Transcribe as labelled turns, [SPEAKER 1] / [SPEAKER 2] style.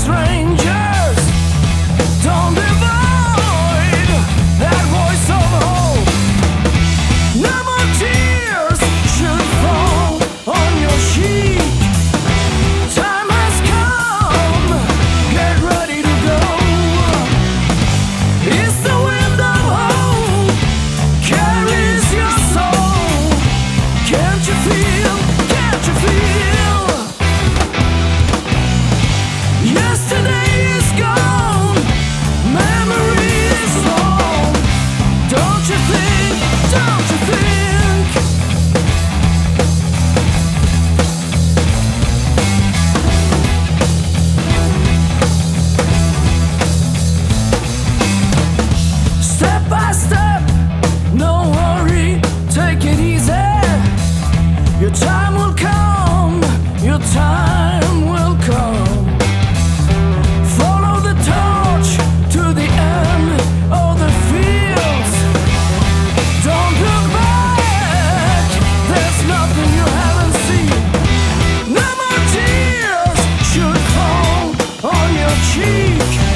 [SPEAKER 1] strangers. Don't avoid that voice of hope. No more tears should fall on your cheek. Time has come, get ready to go. It's the wind of hope, carries your soul. Can't you feel, can't you feel? Yesterday is gone, memory is long. Don't you think, don't you think? Step by step, no hurry, take it easy. Your time will come, your time will come. Follow the torch to the end of the fields. Don't look back, there's nothing you haven't seen. No more tears should fall on your cheek.